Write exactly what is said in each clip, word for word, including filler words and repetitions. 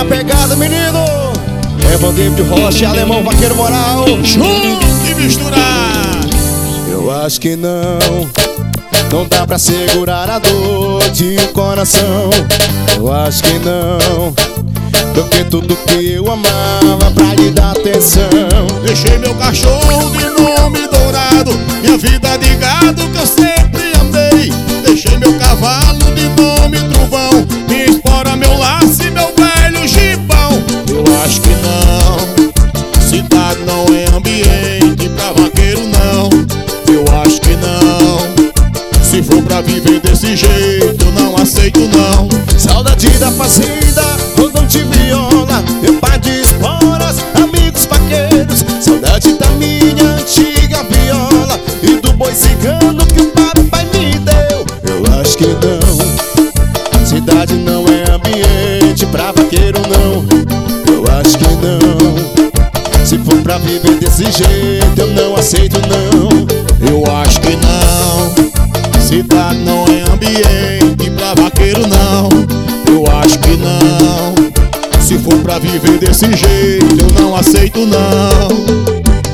na pegada, menino. É Vandeiro de Rocha, Alemão, Vaqueiro Moral. Junto e misturar. Eu acho que não, não dá pra segurar a dor de um coração. Eu acho que não, porque tudo que eu amava pra lhe dar atenção. Deixei meu cachorro de nome dourado, minha vida de gado que eu sempre amei. Deixei meu cavalo de nome trovão, minha espora, meu laço e meu velho gibão. Eu acho que não, cidade não é ambiente pra vaqueiro não. Eu acho que não, se for pra viver desse jeito eu não aceito não. Saudade da fazenda, rodão de viola, meu pai de esporas, amigos vaqueiros. Saudade da minha antiga viola e do boi cigano que o papai me deu. Eu acho que não, cidade não é ambiente pra vaqueiro não. Eu acho que não, se for pra viver desse jeito eu não aceito não. Eu acho que não, cidade não é ambiente pra vaqueiro não. Eu acho que não, se for pra viver desse jeito eu não aceito não.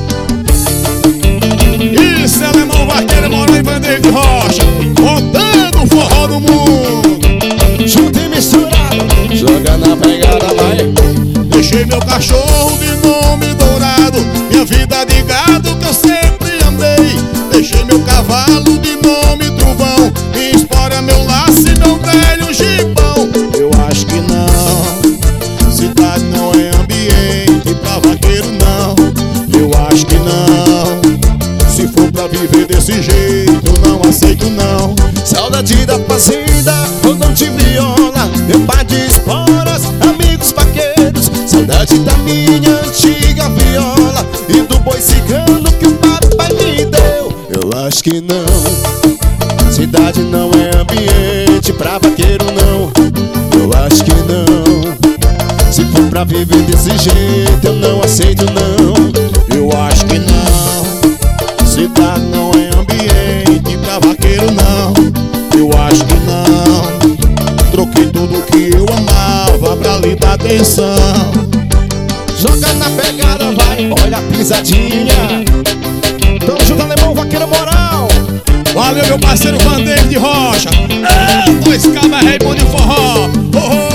Isso é Alemão, Vaqueiro Moral e Vandeiro de Rocha, rodando o forró do mundo. Junto e misturado, joga na pegada, vai. Deixei meu cachorro de nome dourado, minha vida de gado que eu sempre amei. Deixei meu cavalo de nome trovão, minha espora, meu laço e meu velho gibão. Eu acho que não, cidade não é ambiente pra vaqueiro não. Eu acho que não, se for pra viver desse jeito eu não aceito não. Saudade da fazenda, rodão de viola, meu pai de esporas, amigos vaqueiros. Saudade da minha antiga viola e do boi cigano que o papai me deu. Eu acho que não, cidade não é ambiente pra vaqueiro não. Eu acho que não, se for pra viver desse jeito eu não aceito não. Eu acho que não, cidade não é ambiente pra vaqueiro não. Eu acho que não, troquei tudo que eu amava pra lhe dar atenção. Joga na pegada, vai, olha a pisadinha. Tamo junto, Alemão, Vaqueiro Moral. Valeu, meu parceiro Vandeiro de Rocha. É, dois cabas rei bom de forró. Oh, oh.